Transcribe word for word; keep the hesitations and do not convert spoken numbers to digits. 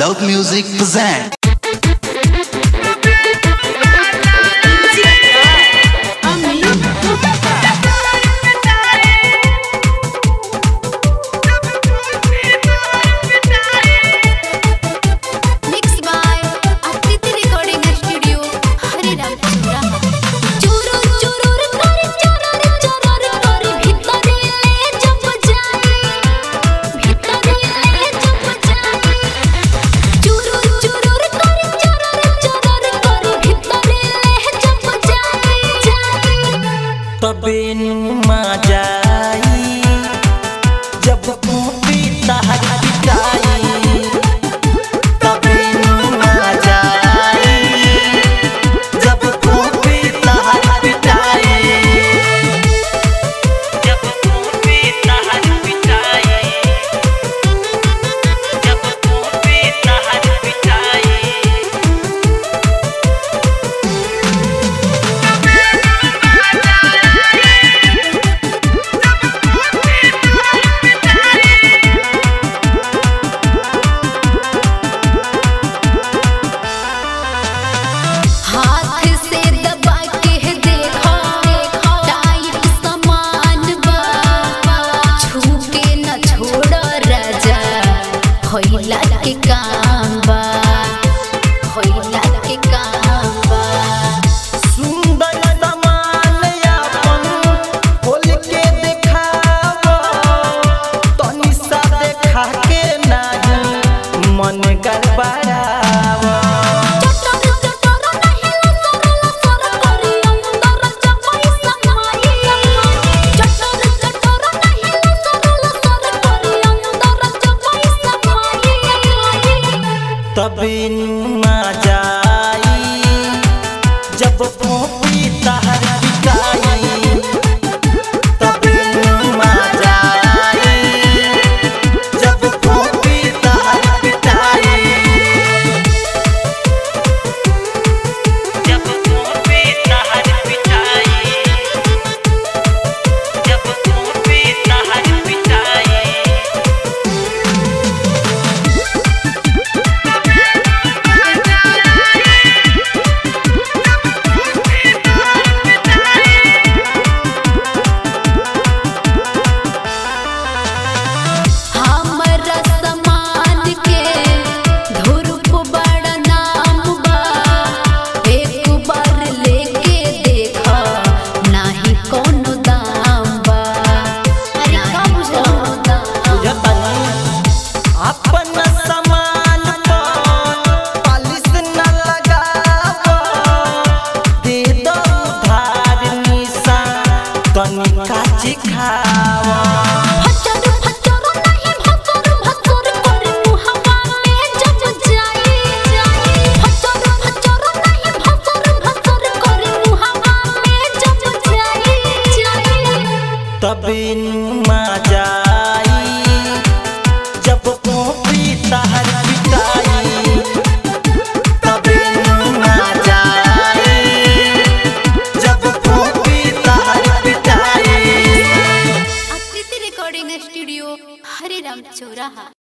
Love Music present. तबे मजा आई जब कॉपी तहर पिटाई, तबे मजा आई जब कॉपी तहर पिटाई, जब कॉपी तहर पिटाई, जब कॉपी तहर पिटाई। होइला के काम बा, होइला के काम बा। सुंदर सामान अपन खोल के देखावा, तनी सा देखा के नहीं मन गड़बड़ावा। तबे मजा आई जब कॉपी तहर पिटाई, तबे मजा आई जब कॉपी तहर पिटाई, जब कॉपी तहर पिटाई, जब कॉपी तहर पिटाई। तबे मजा आई जब कॉपी तहर पिटाई, तबे मजा आई जब कॉपी तहर पिटाई। आकृति रिकॉर्डिंग स्टूडियो हरिराम चौराहा।